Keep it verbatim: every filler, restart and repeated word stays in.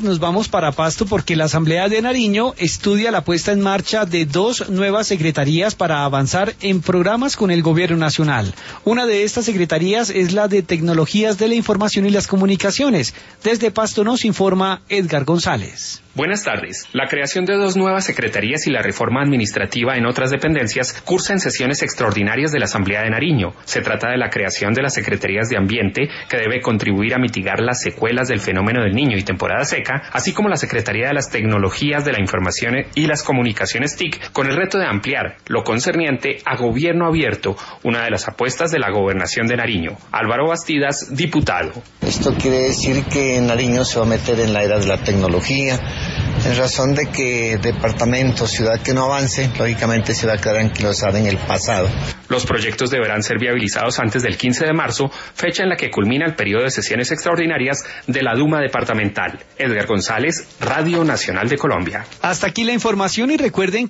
nos vamos para Pasto porque la Asamblea de Nariño estudia la puesta en marcha de dos nuevas secretarías para avanzar en programas con el gobierno nacional. Una de estas secretarías es la de Tecnologías de la Información y las Comunicaciones. Desde Pasto nos informa Edgar González. Buenas tardes. La creación de dos nuevas secretarías y la reforma administrativa en otras dependencias cursa en sesiones extraordinarias de la Asamblea de Nariño. Se trata de la creación de las Secretarías de Ambiente, que debe contribuir a mitigar las secuelas del fenómeno del Niño y temporada seca, así como la Secretaría de las Tecnologías de la Información y las Comunicaciones T I C, con el reto de ampliar lo concerniente a gobierno abierto, una de las apuestas de la gobernación de Nariño. Álvaro Bastidas, diputado. Esto quiere decir que Nariño se va a meter en la era de la tecnología, en razón de que departamento, ciudad que no avance, lógicamente se va a quedar anquilosada en el pasado. Los proyectos deberán ser viabilizados antes del quince de marzo, fecha en la que culmina el periodo de sesiones extraordinarias de la Duma Departamental. Edgar González, Radio Nacional de Colombia. Hasta aquí la información y recuerden